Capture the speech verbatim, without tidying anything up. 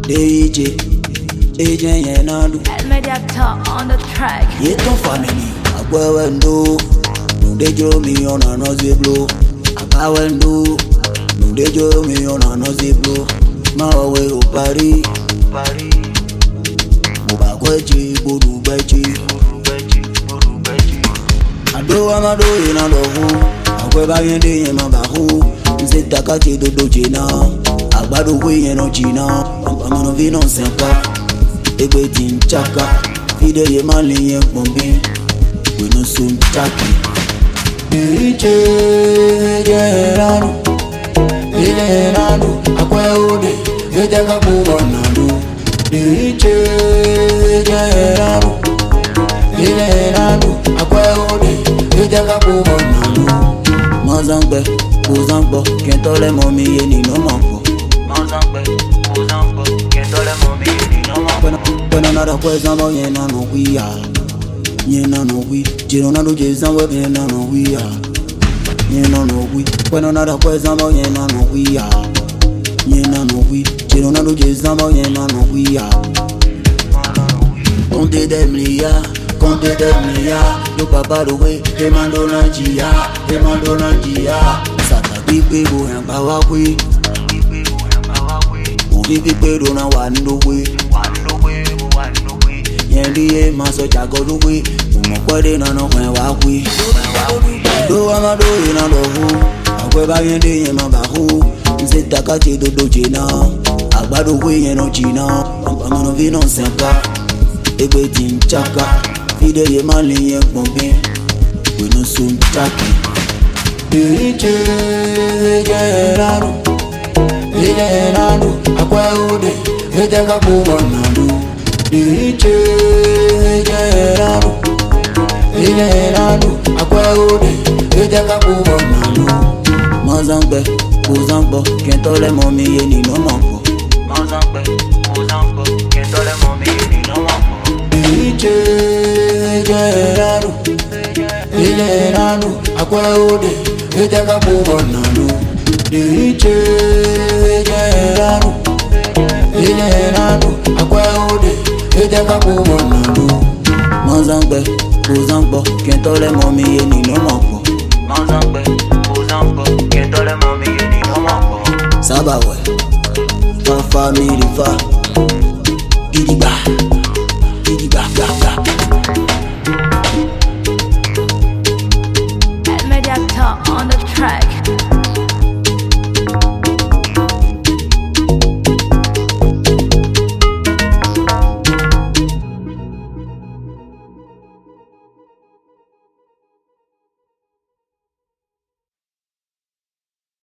D J, A J Yenadu. Mediator on the track. Yet no family, I go and do. No, they draw me on a nosy blow. I go and do. No, they draw me on a nosy blow. My way to Paris, Paris. Mubakwechi, Budu Bechi, I do, I'm a doing a lohu. I go by your day in my bahu. Instead, Takati do do Gina. I bad away and no Gina. I'm gonna be no simple. Everything chaka. Feed a money and bombi. We no soon taki. D J Gerardo, Gerardo, Aquaude, Yetaka Bubonado. D J Gerardo, Gerardo, Aquaude, Yetaka Bubonado. Mazangbe, Buzangbo, can't tell them on me any no more. Mazangbe, Buzangbo, can't tell them on me any no more. When another question, you know, we are. You know, we, you know, Jason, you know, we are. You know, we, when another question, you know, we are. You know, we, you know, Jason, you know, we are. Conte dem lia, conte dem lia. Yo papa do we, he mando na gia, he mando na gia. Sata pipe go and bawa we. Udi pipe do na wando we, wando we, wando we. Yendi maso chago do we. Mukwede na no kwen wakwi. Do ama do ina lohu. Akwe ba yende ye mabahu. Nse takati do do jina. Agbado we ye no jina. Ampama no vi non sempa. Ebe tin chaka. Fide ye mali ye pombi. We no soon taki. D J Gerardo, Gerardo, akwe ude. Ete kapu wanadu. D J Gerardo, Gerardo, Aquaude, Yetaka Bubonado. Mazangbe, Buzangbo, can't tell them on me any no more. Mazangbe, Buzangbo, can't tell them on me any no more. D J Gerardo, Gerardo, Aquaude, Yetaka Bubonado. D J Gerardo, Gerardo, Aquaude, Yetaka Bubonado. Mazangbe, Buzangbo, can't tell them on me any no more. Mazangbe, Buzangbo, can't tell them on me any no more. Sabawe, fa family fa, Gidiba, Gidiba, Gidiba.